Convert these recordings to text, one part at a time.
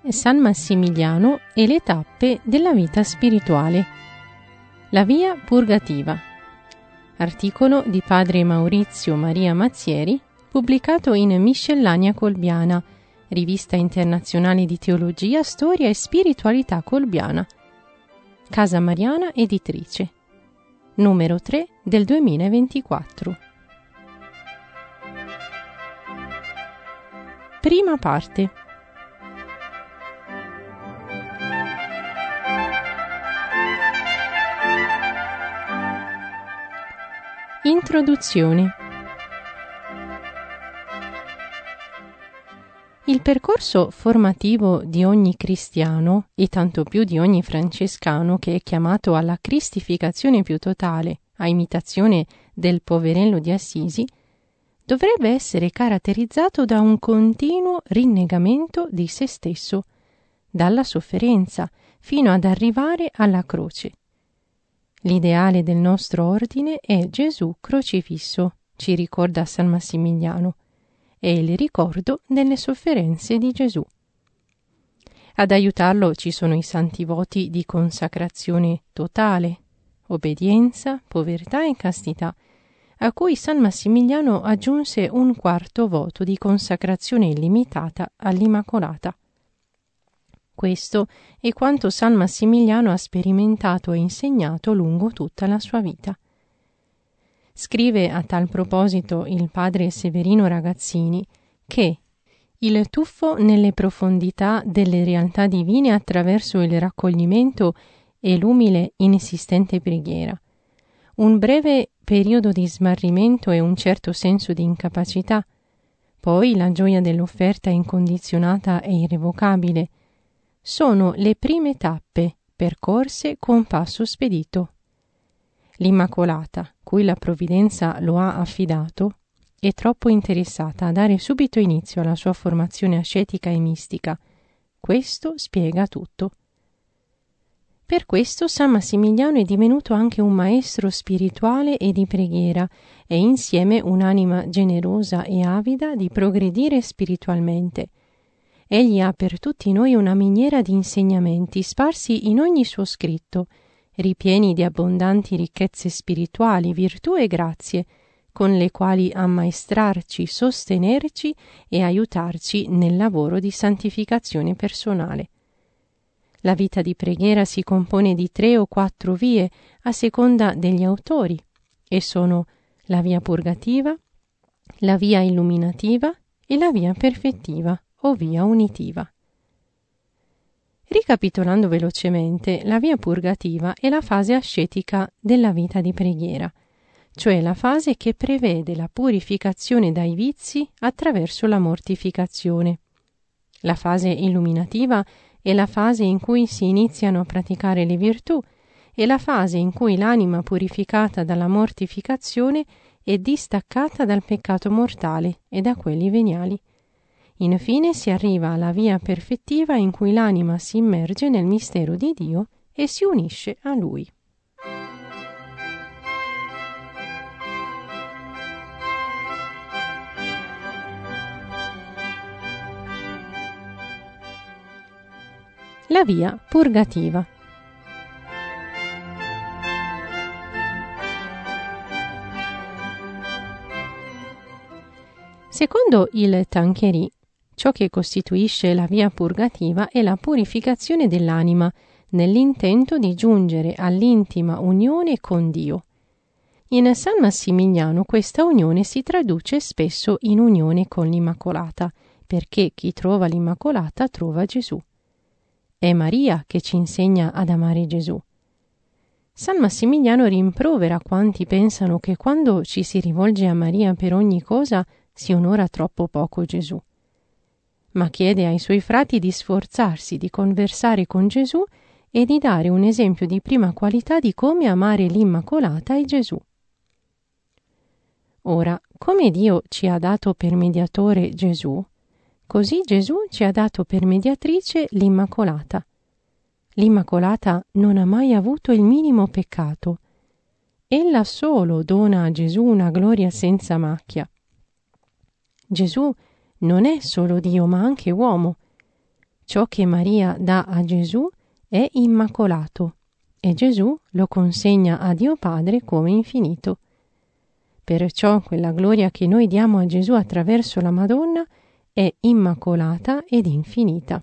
San Massimiliano e le tappe della vita spirituale. La via purgativa. Articolo di padre Maurizio Maria Mazzieri, pubblicato in Miscellanea Colbiana, Rivista Internazionale di Teologia, Storia e Spiritualità Colbiana, Casa Mariana Editrice, numero 3 del 2024. Prima parte. Introduzione. Il percorso formativo di ogni cristiano, e tanto più di ogni francescano che è chiamato alla cristificazione più totale, a imitazione del poverello di Assisi, dovrebbe essere caratterizzato da un continuo rinnegamento di se stesso, dalla sofferenza fino ad arrivare alla croce. L'ideale del nostro ordine è Gesù crocifisso, ci ricorda San Massimiliano, è il ricordo delle sofferenze di Gesù. Ad aiutarlo ci sono i santi voti di consacrazione totale, obbedienza, povertà e castità, a cui San Massimiliano aggiunse un quarto voto di consacrazione illimitata all'Immacolata. Questo è quanto San Massimiliano ha sperimentato e insegnato lungo tutta la sua vita. Scrive a tal proposito il padre Severino Ragazzini che il tuffo nelle profondità delle realtà divine attraverso il raccoglimento e l'umile insistente preghiera, un breve periodo di smarrimento e un certo senso di incapacità, poi la gioia dell'offerta incondizionata e irrevocabile, sono le prime tappe percorse con passo spedito. L'Immacolata, cui la provvidenza lo ha affidato, è troppo interessata a dare subito inizio alla sua formazione ascetica e mistica. Questo spiega tutto. Per questo San Massimiliano è divenuto anche un maestro spirituale e di preghiera e insieme un'anima generosa e avida di progredire spiritualmente. Egli ha per tutti noi una miniera di insegnamenti sparsi in ogni suo scritto, ripieni di abbondanti ricchezze spirituali, virtù e grazie, con le quali ammaestrarci, sostenerci e aiutarci nel lavoro di santificazione personale. La vita di preghiera si compone di 3 o 4 vie a seconda degli autori, e sono la via purgativa, la via illuminativa e la via perfettiva o via unitiva. Ricapitolando velocemente, la via purgativa è la fase ascetica della vita di preghiera, cioè la fase che prevede la purificazione dai vizi attraverso la mortificazione. La fase illuminativa è la fase in cui si iniziano a praticare le virtù e la fase in cui l'anima purificata dalla mortificazione è distaccata dal peccato mortale e da quelli veniali. Infine si arriva alla via perfettiva in cui l'anima si immerge nel mistero di Dio e si unisce a Lui. La via purgativa. Secondo il Tanqueray, ciò che costituisce la via purgativa è la purificazione dell'anima nell'intento di giungere all'intima unione con Dio. In San Massimiliano questa unione si traduce spesso in unione con l'Immacolata, perché chi trova l'Immacolata trova Gesù. È Maria che ci insegna ad amare Gesù. San Massimiliano rimprovera quanti pensano che quando ci si rivolge a Maria per ogni cosa si onora troppo poco Gesù. Ma chiede ai suoi frati di sforzarsi di conversare con Gesù e di dare un esempio di prima qualità di come amare l'Immacolata e Gesù. Ora, come Dio ci ha dato per mediatore Gesù, così Gesù ci ha dato per mediatrice l'Immacolata. L'Immacolata non ha mai avuto il minimo peccato. Ella solo dona a Gesù una gloria senza macchia. Gesù non è solo Dio, ma anche uomo. ciò che Maria dà a Gesù è immacolato e Gesù lo consegna a Dio Padre come infinito. Perciò quella gloria che noi diamo a Gesù attraverso la Madonna è immacolata ed infinita.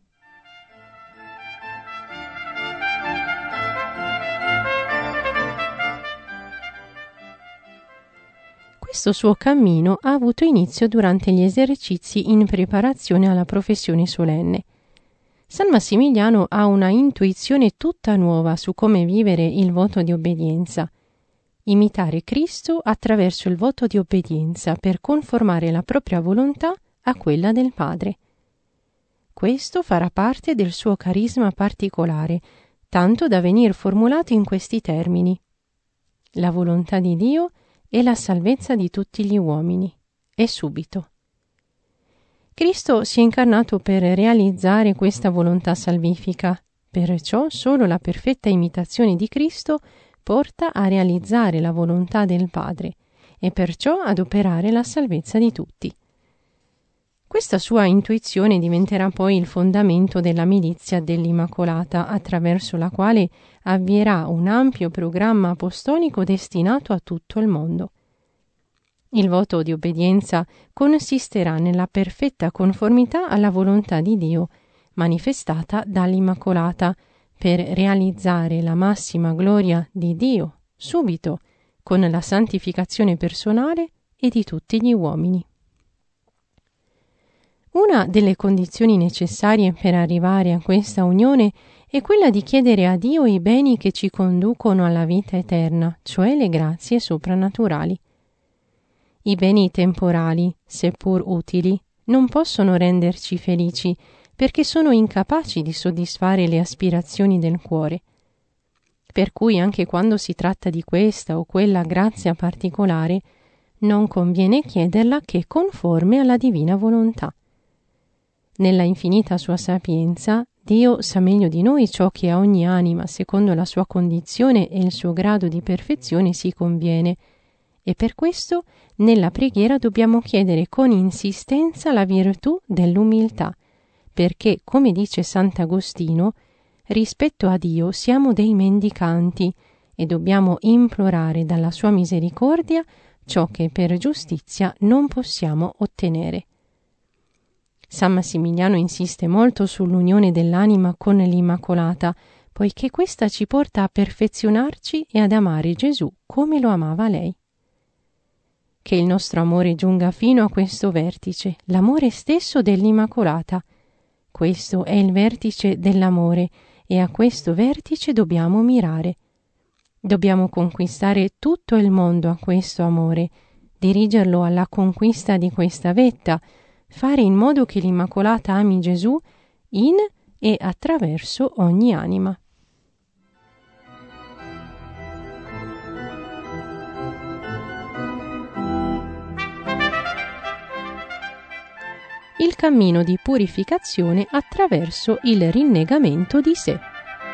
Questo suo cammino ha avuto inizio durante gli esercizi in preparazione alla professione solenne. San Massimiliano ha una intuizione tutta nuova su come vivere il voto di obbedienza. Imitare Cristo attraverso il voto di obbedienza per conformare la propria volontà a quella del Padre. Questo farà parte del suo carisma particolare, tanto da venir formulato in questi termini: la volontà di Dio e la salvezza di tutti gli uomini, e subito. Cristo si è incarnato per realizzare questa volontà salvifica, perciò solo la perfetta imitazione di Cristo porta a realizzare la volontà del Padre e perciò ad operare la salvezza di tutti. Questa sua intuizione diventerà poi il fondamento della milizia dell'Immacolata, attraverso la quale avvierà un ampio programma apostolico destinato a tutto il mondo. Il voto di obbedienza consisterà nella perfetta conformità alla volontà di Dio, manifestata dall'Immacolata, per realizzare la massima gloria di Dio, subito, con la santificazione personale e di tutti gli uomini. Una delle condizioni necessarie per arrivare a questa unione è quella di chiedere a Dio i beni che ci conducono alla vita eterna, cioè le grazie soprannaturali. I beni temporali, seppur utili, non possono renderci felici perché sono incapaci di soddisfare le aspirazioni del cuore. Per cui anche quando si tratta di questa o quella grazia particolare, non conviene chiederla che conforme alla divina volontà. Nella infinita sua sapienza, Dio sa meglio di noi ciò che a ogni anima, secondo la sua condizione e il suo grado di perfezione, si conviene, e per questo nella preghiera dobbiamo chiedere con insistenza la virtù dell'umiltà, perché, come dice Sant'Agostino, rispetto a Dio siamo dei mendicanti e dobbiamo implorare dalla sua misericordia ciò che per giustizia non possiamo ottenere. San Massimiliano insiste molto sull'unione dell'anima con l'Immacolata, poiché questa ci porta a perfezionarci e ad amare Gesù come lo amava lei. Che il nostro amore giunga fino a questo vertice, l'amore stesso dell'Immacolata. Questo è il vertice dell'amore e a questo vertice dobbiamo mirare. Dobbiamo conquistare tutto il mondo a questo amore, dirigerlo alla conquista di questa vetta, fare in modo che l'Immacolata ami Gesù in e attraverso ogni anima. Il cammino di purificazione attraverso il rinnegamento di sé.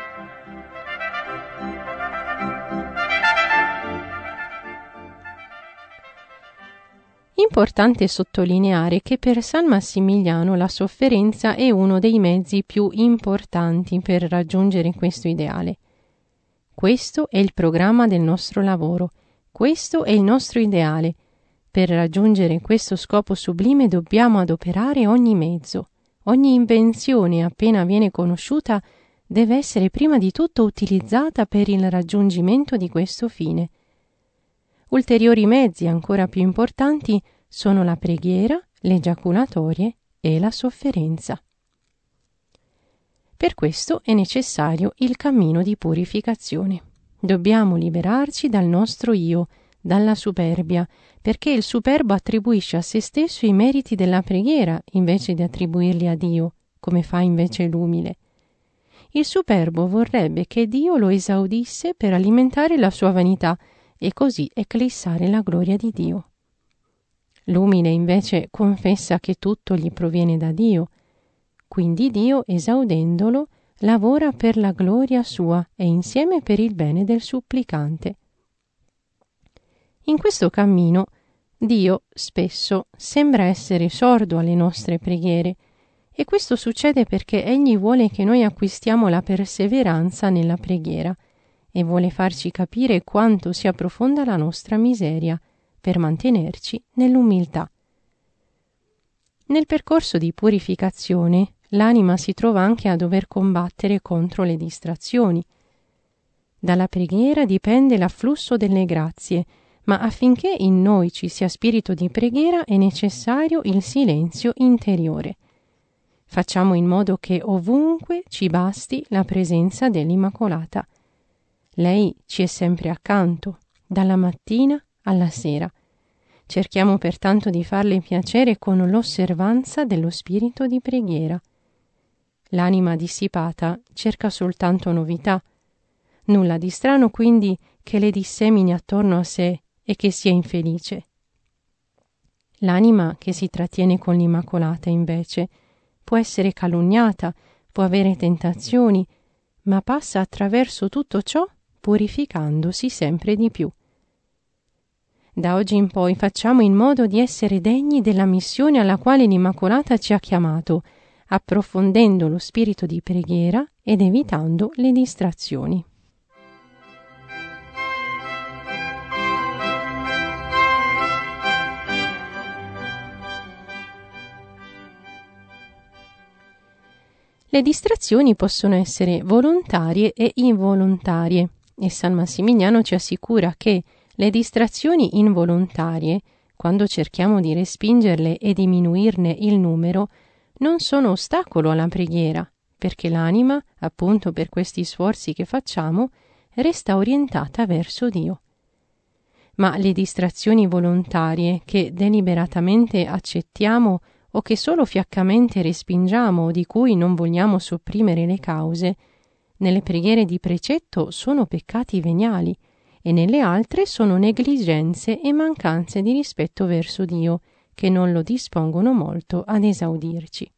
Importante sottolineare che per San Massimiliano la sofferenza è uno dei mezzi più importanti per raggiungere questo ideale. Questo è il programma del nostro lavoro, questo è il nostro ideale. Per raggiungere questo scopo sublime dobbiamo adoperare ogni mezzo. Ogni invenzione, appena viene conosciuta, deve essere prima di tutto utilizzata per il raggiungimento di questo fine. Ulteriori mezzi ancora più importanti sono la preghiera, le giaculatorie e la sofferenza. Per questo è necessario il cammino di purificazione. Dobbiamo liberarci dal nostro io, dalla superbia, perché il superbo attribuisce a se stesso i meriti della preghiera invece di attribuirli a Dio, come fa invece l'umile. Il superbo vorrebbe che Dio lo esaudisse per alimentare la sua vanità e così eclissare la gloria di Dio. L'umile invece confessa che tutto gli proviene da Dio, quindi Dio, esaudendolo, lavora per la gloria sua e insieme per il bene del supplicante. In questo cammino Dio spesso sembra essere sordo alle nostre preghiere E questo succede perché Egli vuole che noi acquistiamo la perseveranza nella preghiera e vuole farci capire quanto sia profonda la nostra miseria per mantenerci nell'umiltà. Nel percorso di purificazione, l'anima si trova anche a dover combattere contro le distrazioni. Dalla preghiera dipende l'afflusso delle grazie, ma affinché in noi ci sia spirito di preghiera è necessario il silenzio interiore. Facciamo in modo che ovunque ci basti la presenza dell'Immacolata. Lei ci è sempre accanto, dalla mattina alla sera. Cerchiamo pertanto di farle piacere con l'osservanza dello spirito di preghiera. L'anima dissipata cerca soltanto novità. Nulla di strano quindi che le dissemini attorno a sé e che sia infelice. L'anima che si trattiene con l'Immacolata, invece, può essere calunniata, può avere tentazioni, ma passa attraverso tutto ciò purificandosi sempre di più. Da oggi in poi facciamo in modo di essere degni della missione alla quale l'Immacolata ci ha chiamato, approfondendo lo spirito di preghiera ed evitando le distrazioni. Le distrazioni possono essere volontarie e involontarie e San Massimiliano ci assicura che le distrazioni involontarie, quando cerchiamo di respingerle e diminuirne il numero, non sono ostacolo alla preghiera, perché l'anima, appunto per questi sforzi che facciamo, resta orientata verso Dio. Ma le distrazioni volontarie che deliberatamente accettiamo o che solo fiaccamente respingiamo o di cui non vogliamo sopprimere le cause, nelle preghiere di precetto sono peccati veniali e nelle altre sono negligenze e mancanze di rispetto verso Dio che non lo dispongono molto ad esaudirci.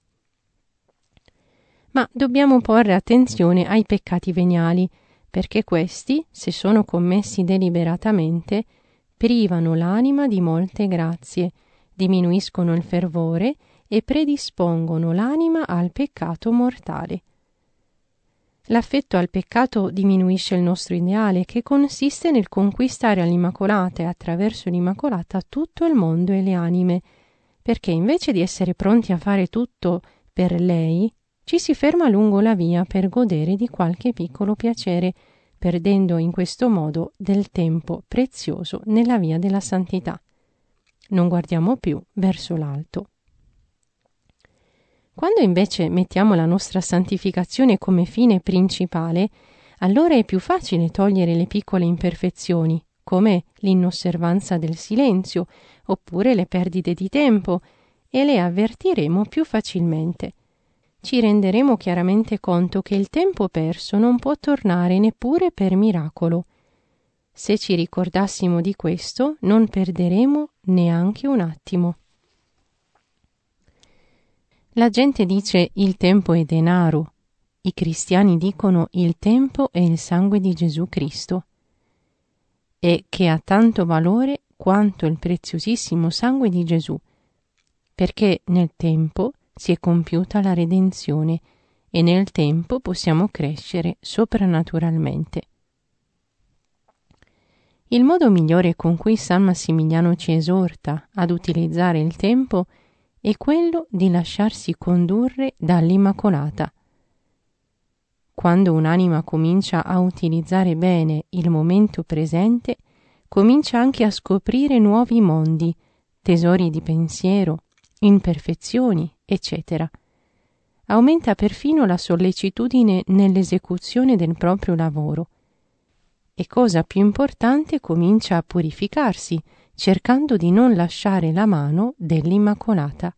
Ma dobbiamo porre attenzione ai peccati veniali, perché questi, se sono commessi deliberatamente, privano l'anima di molte grazie, diminuiscono il fervore e predispongono l'anima al peccato mortale. L'affetto al peccato diminuisce il nostro ideale, che consiste nel conquistare all'Immacolata e attraverso l'Immacolata tutto il mondo e le anime, perché invece di essere pronti a fare tutto per lei, ci si ferma lungo la via per godere di qualche piccolo piacere, perdendo in questo modo del tempo prezioso nella via della santità. Non guardiamo più verso l'alto. Quando invece mettiamo la nostra santificazione come fine principale, allora è più facile togliere le piccole imperfezioni, come l'inosservanza del silenzio, oppure le perdite di tempo, e le avvertiremo più facilmente. Ci renderemo chiaramente conto che il tempo perso non può tornare neppure per miracolo. Se ci ricordassimo di questo, non perderemo neanche un attimo. La gente dice il tempo è denaro, i cristiani dicono il tempo è il sangue di Gesù Cristo, e che ha tanto valore quanto il preziosissimo sangue di Gesù, perché nel tempo si è compiuta la redenzione e nel tempo possiamo crescere soprannaturalmente. Il modo migliore con cui San Massimiliano ci esorta ad utilizzare il tempo è quello di lasciarsi condurre dall'Immacolata. Quando un'anima comincia a utilizzare bene il momento presente, comincia anche a scoprire nuovi mondi, tesori di pensiero, imperfezioni, eccetera. Aumenta perfino la sollecitudine nell'esecuzione del proprio lavoro. E cosa più importante, comincia a purificarsi, cercando di non lasciare la mano dell'Immacolata.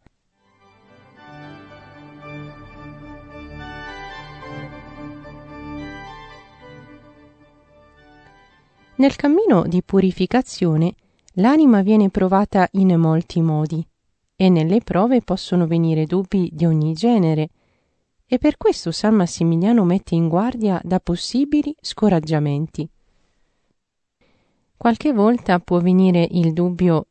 Nel cammino di purificazione l'anima viene provata in molti modi e nelle prove possono venire dubbi di ogni genere, e per questo San Massimiliano mette in guardia da possibili scoraggiamenti. Qualche volta può venire il dubbio: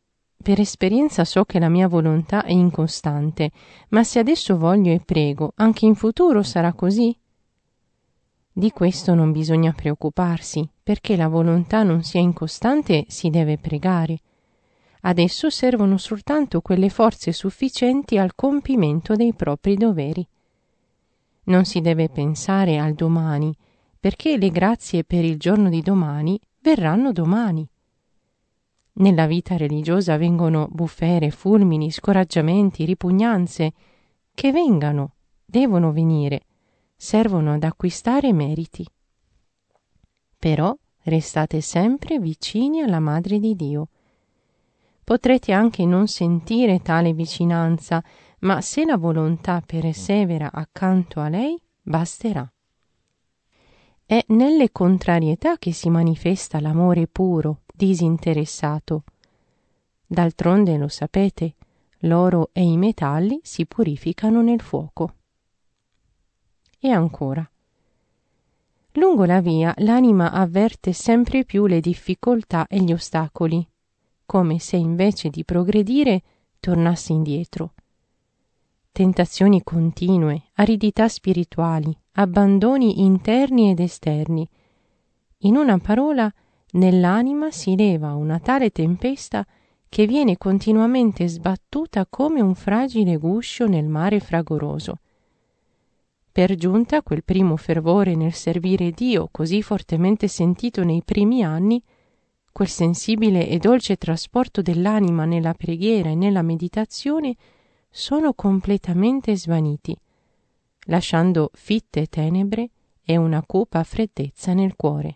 per esperienza so che la mia volontà è incostante, ma se adesso voglio e prego, anche in futuro sarà così? Di questo non bisogna preoccuparsi, perché la volontà non sia incostante si deve pregare. Adesso servono soltanto quelle forze sufficienti al compimento dei propri doveri. Non si deve pensare al domani, perché le grazie per il giorno di domani verranno domani. Nella vita religiosa vengono bufere, fulmini, scoraggiamenti, ripugnanze, che vengano, devono venire, servono ad acquistare meriti. Però restate sempre vicini alla Madre di Dio. Potrete anche non sentire tale vicinanza, ma se la volontà persevera accanto a lei, basterà. È nelle contrarietà che si manifesta l'amore puro, disinteressato. D'altronde lo sapete, l'oro e i metalli si purificano nel fuoco. E ancora. Lungo la via l'anima avverte sempre più le difficoltà e gli ostacoli, come se invece di progredire tornasse indietro. Tentazioni continue, aridità spirituali, abbandoni interni ed esterni. In una parola, nell'anima si leva una tale tempesta che viene continuamente sbattuta come un fragile guscio nel mare fragoroso. Per giunta quel primo fervore nel servire Dio, così fortemente sentito nei primi anni, quel sensibile e dolce trasporto dell'anima nella preghiera e nella meditazione, sono completamente svaniti, lasciando fitte tenebre e una cupa freddezza nel cuore.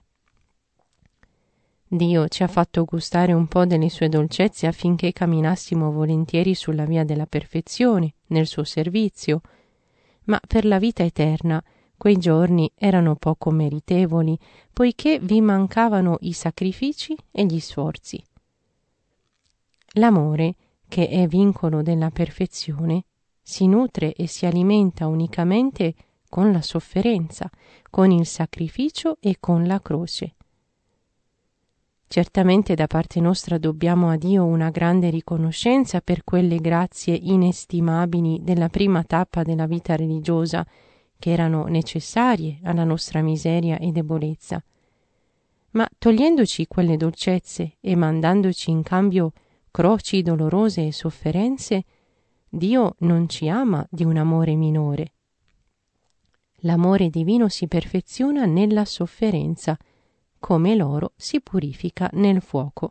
Dio ci ha fatto gustare un po' delle sue dolcezze affinché camminassimo volentieri sulla via della perfezione, nel suo servizio, ma per la vita eterna quei giorni erano poco meritevoli, poiché vi mancavano i sacrifici e gli sforzi. L'amore, che è vincolo della perfezione, si nutre e si alimenta unicamente con la sofferenza, con il sacrificio e con la croce. Certamente da parte nostra dobbiamo a Dio una grande riconoscenza per quelle grazie inestimabili della prima tappa della vita religiosa, che erano necessarie alla nostra miseria e debolezza. Ma togliendoci quelle dolcezze e mandandoci in cambio croci dolorose e sofferenze, Dio non ci ama di un amore minore. L'amore divino si perfeziona nella sofferenza, come l'oro si purifica nel fuoco.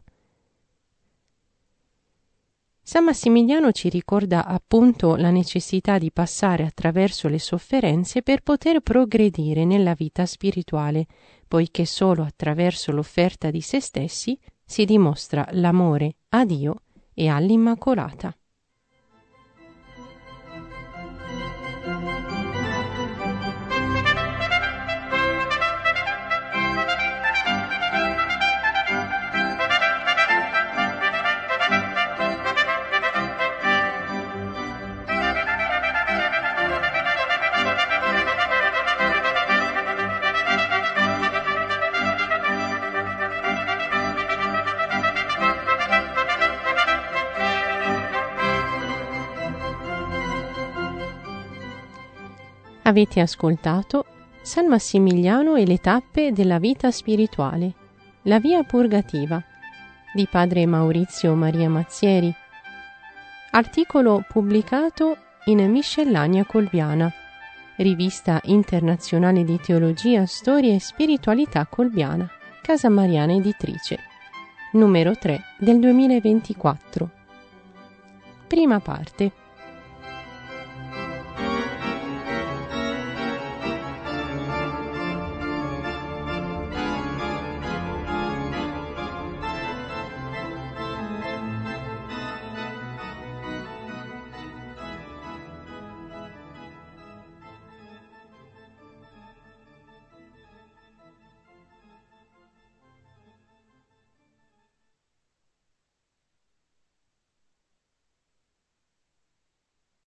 San Massimiliano ci ricorda appunto la necessità di passare attraverso le sofferenze per poter progredire nella vita spirituale, poiché solo attraverso l'offerta di se stessi si dimostra l'amore a Dio e all'Immacolata. Avete ascoltato San Massimiliano e le tappe della vita spirituale, la via purgativa, di padre Maurizio Maria Mazzieri, articolo pubblicato in Miscellanea Colbiana, rivista internazionale di teologia, storia e spiritualità colbiana, Casa Mariana Editrice, numero 3 del 2024. Prima parte.